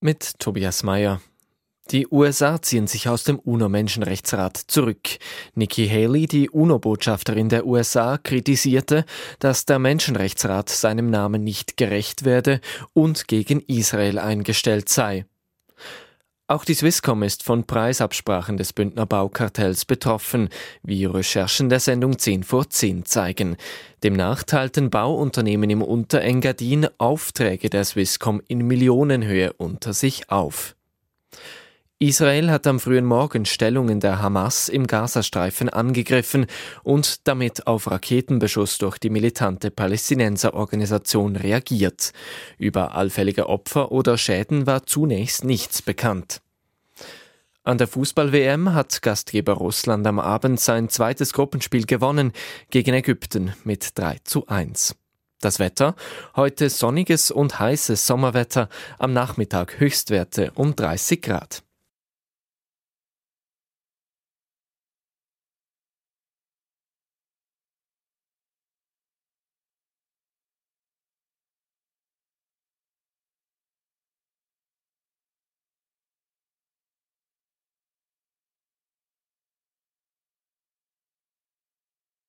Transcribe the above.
Mit Tobias Mayer. Die USA ziehen sich aus dem UNO-Menschenrechtsrat zurück. Nikki Haley, die UNO-Botschafterin der USA, kritisierte, dass der Menschenrechtsrat seinem Namen nicht gerecht werde und gegen Israel eingestellt sei. Auch die Swisscom ist von Preisabsprachen des Bündner Baukartells betroffen, wie Recherchen der Sendung 10 vor 10 zeigen. Demnach teilten Bauunternehmen im Unterengadin Aufträge der Swisscom in Millionenhöhe unter sich auf. Israel hat am frühen Morgen Stellungen der Hamas im Gazastreifen angegriffen und damit auf Raketenbeschuss durch die militante Palästinenserorganisation reagiert. Über allfällige Opfer oder Schäden war zunächst nichts bekannt. An der Fußball-WM hat Gastgeber Russland am Abend sein zweites Gruppenspiel gewonnen gegen Ägypten mit 3:1. Das Wetter? Heute sonniges und heißes Sommerwetter, am Nachmittag Höchstwerte um 30 Grad.